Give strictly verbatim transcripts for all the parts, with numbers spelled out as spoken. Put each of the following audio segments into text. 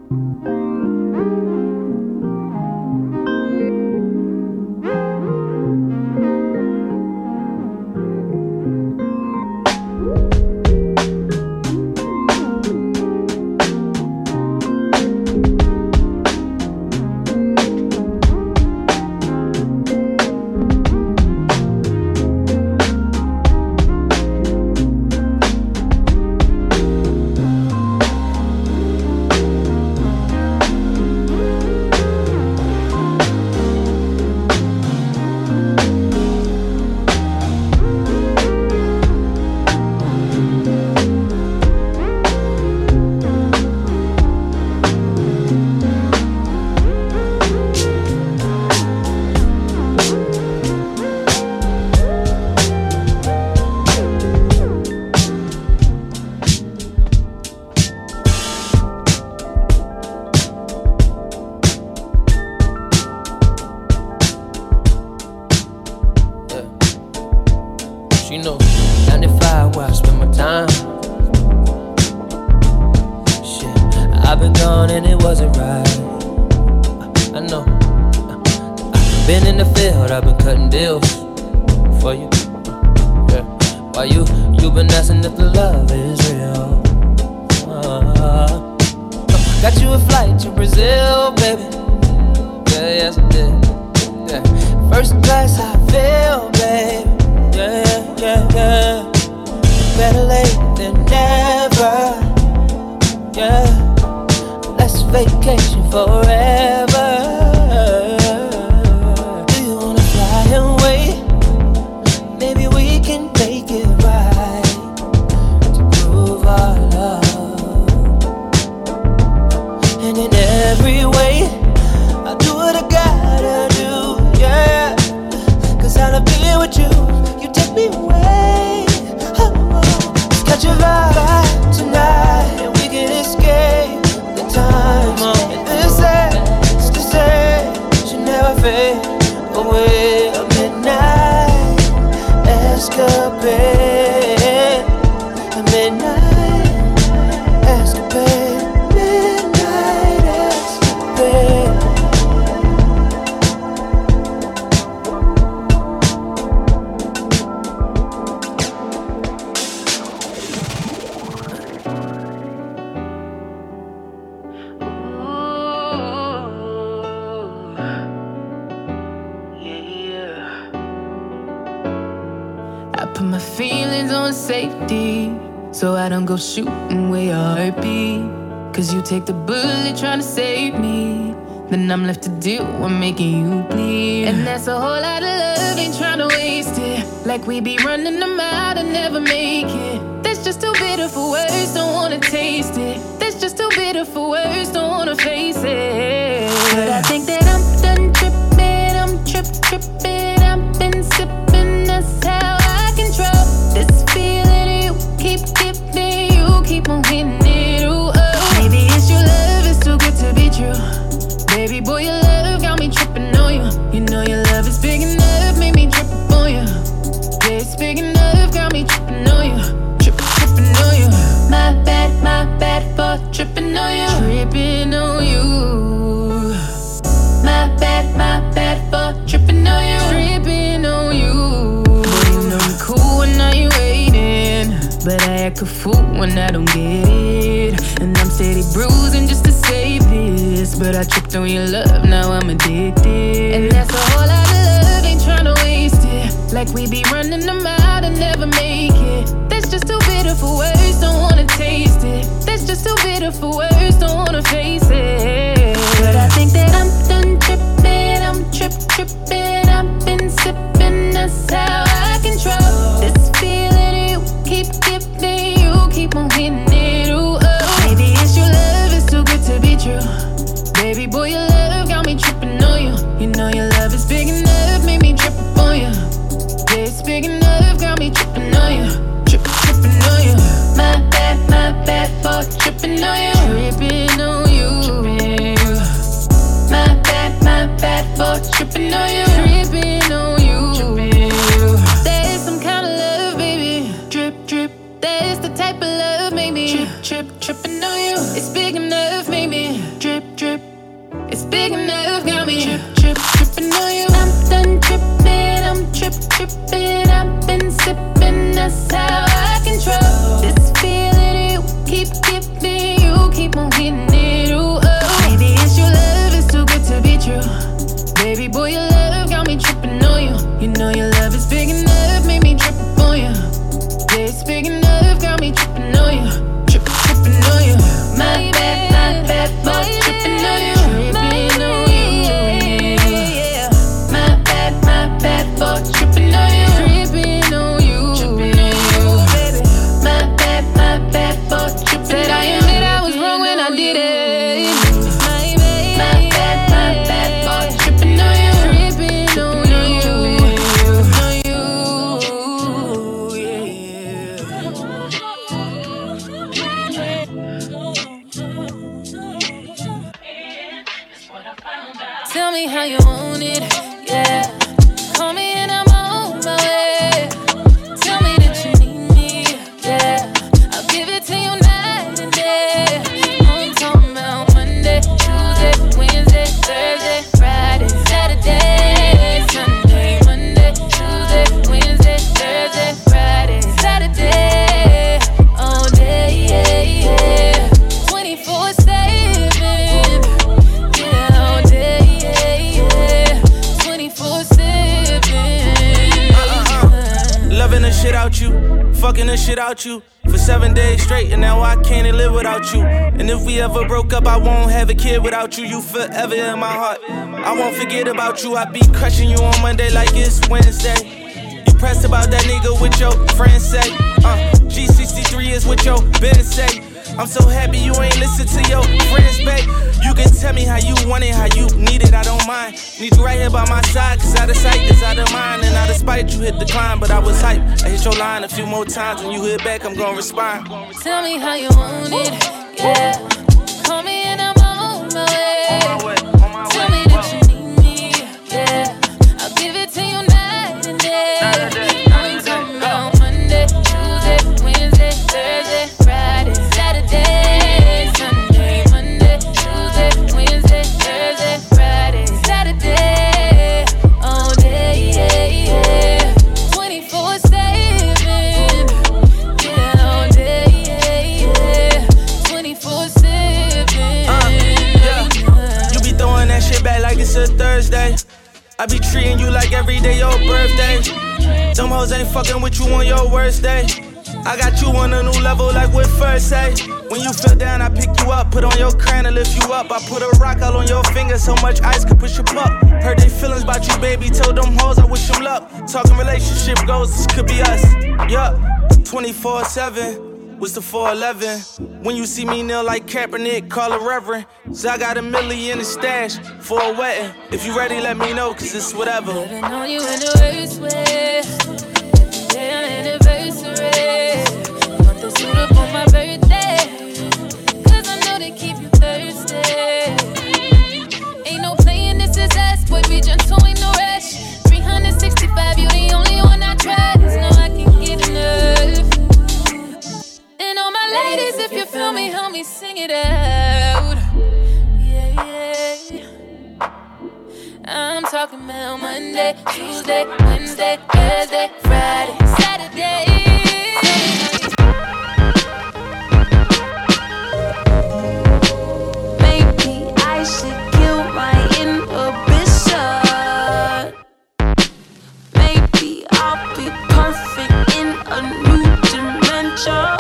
You know, ninety-five where I spend my time. Shit, I've been gone and it wasn't right. I know. I've been in the field, I've been cutting deals for you. Yeah. Why you, you been asking if the love is real. Uh, got you a flight to Brazil, baby. Yeah, yes I did. Yeah. First class, I feel, baby. Yeah, yeah, yeah. Better late than never. Yeah. Let's vacation forever. Do you wanna fly away? Maybe we can make it right to prove our love. And in every way, I'll do what I gotta do. Yeah. Cause I love being with you. Me away, oh, oh. Catch a vibe tonight, and we can escape the time. And this ends to say should never fade away. A midnight escapade, a midnight escapade, midnight escapade. Put my feelings on safety, so I don't go shooting where your heart be. Cause you take the bullet trying to save me, then I'm left to deal with making you bleed. And that's a whole lot of love, ain't trying to waste it. Like we be running them out and never make it. That's just too bitter for words, don't wanna taste it. That's just too bitter for words, don't wanna face it. But I think that I'm done tripping, I'm trip tripping. I've been sipping, that's how I control this feeling you keep giving, you keep on hitting it, ooh, oh. Maybe it's your love, it's too good to be true. Baby boy, your love got me tripping on you. You know your love is big enough, made me trip on you. Yeah, it's big enough, got me tripping on you. Tripping, tripping on you. My bad, my bad for tripping on you. Tripping on you. My bad, my bad for tripping on you. Tripping on you. Boy, you know you cool when now you waiting, but I act a fool when I don't get it. And I'm steady bruising just to save this, but I tripped on your love, now I'm addicted. And that's a whole lot of love, ain't tryna waste it. Like we be running them out and never make it. That's just too bitter for words, don't wanna taste it. That's just too bitter for words, don't wanna face it. But I think that I'm done tripping, I'm trip tripping. I've been sipping, that's how I control this feeling you keep giving, you keep on hitting it, ooh, oh. Maybe it's your love, it's too good to be true. Baby boy, your love got me tripping on you. You know your love is big enough, made me trip on you. Yeah, it's big enough, got me tripping on you. Trip, tripping on you. My bad, my bad for tripping on you. Tripping on you. big enough, got me trip, trip, tripping on you. I'm done tripping, I'm trip, tripping. I've been sipping, that's how I control this feeling you keep giving. You keep on hitting it, ooh, oh. Maybe it's your love, it's too good to be true. Baby boy, your love got me tripping on you. You know your love is big enough, made me trip on you. Yeah, it's big enough, got me tripping on you. Trip, tripping on you. My bad, my bad, boy, tripping on you. Tripping on you, yeah. My bad, my bad, boy, tripping on you. Tripping on you, tripping on you, baby. My bad, my bad, boy, tripping on you. Said I admit I was wrong when I did it. My bad, my bad, my bad, boy, tripping on you. Tripping on you, on you, yeah. Tell me how you want it, yeah. Call me and I'm on my way. Tell me that you need me, yeah. I'll give it to you night and day. I'm talking about Monday, Tuesday, Wednesday, Thursday, Friday, Saturday, Sunday, Monday, Tuesday, Wednesday, Thursday, Friday, Saturday, all day, yeah, yeah. twenty-four seven, yeah, all day, yeah, yeah. twenty-four seven. Uh-uh-uh. Loving the shit out you, fucking the shit out you for seven days straight, and now I can't live without you. And if we ever broke up, I won't have a kid without you. You forever in my heart. I won't forget about you. I be crushing you on Monday like it's Wednesday. You pressed about that nigga with your friends say. Uh, G sixty-three is what your business say. I'm so happy you ain't listen to your friends, babe. You can tell me how you want it, how you need it, I don't mind. Need you right here by my side, cause out of sight is out of mind. And out of spite, you hit decline, but I was hype. I hit your line a few more times, when you hit back, I'm gonna respond. Tell me how you want it, yeah. Call me and I'm on my way. On my way, on my Tell way. me that you need me, yeah. I'll give it to you night and day. I'm talking about Monday, Tuesday, Wednesday, Thursday, Friday, Saturday, Sunday, Monday, Tuesday, Wednesday, Thursday, Friday, Saturday, all day, yeah, yeah. twenty-four seven, yeah, all day, yeah, yeah. twenty-four seven. Uh, yeah. You be throwing that shit back like it's a Thursday. I be treating you like every day your birthday. Them hoes ain't fucking with you on your worst day. I got you on a new level like what first say. When you feel down, I pick you up, put on your crown and lift you up. I put a rock all on your finger, so much ice could push you up. Heard they feelings about you, baby, told them hoes I wish them luck. Talking relationship goals, this could be us. Yup, twenty-four seven, what's the four eleven? When you see me kneel like Kaepernick, call a reverend. So I got a million in the stash for a wedding. If you ready, let me know, cause it's whatever. Living on you in the worst way. Day on anniversary. Want the suit up on my birthday. Cause I know they keep you thirsty. Ain't no playing, this is us. Boy, be gentle, ain't no rush. three sixty-five, you the only one I try. There's no I can get enough. And all my ladies, if you feel me, help me sing it out. Yeah, yeah. I'm talking about Monday, Tuesday, Wednesday, Thursday, Friday, Saturday. Maybe I should kill my inhibition. Maybe I'll be perfect in a new dimension.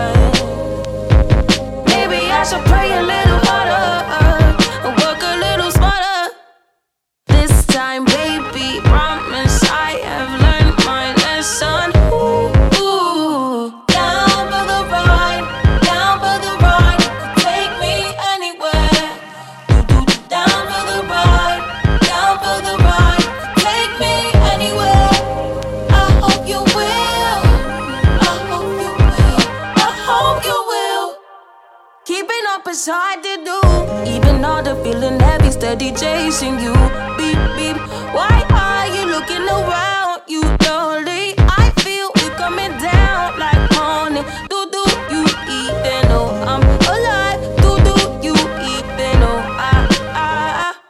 Maybe I should pray a little harder and work a little smarter. This time, baby, promise I have learned my lesson. Ooh, ooh. Down for the ride, down for the ride. You take me anywhere. Do do down for the ride, down for the ride. You take me anywhere. I hope you will. I hope you will. I hope you will. Keeping up is hard to do. Even all the feeling heavy, steady chasing you. Beep, beep. Why are you looking around? You lonely. I feel it coming down like morning. Do do you even know I'm alive? Do do you even know I, I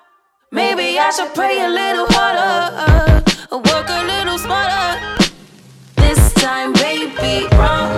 So pray a little harder, work a little smarter. This time, baby, promise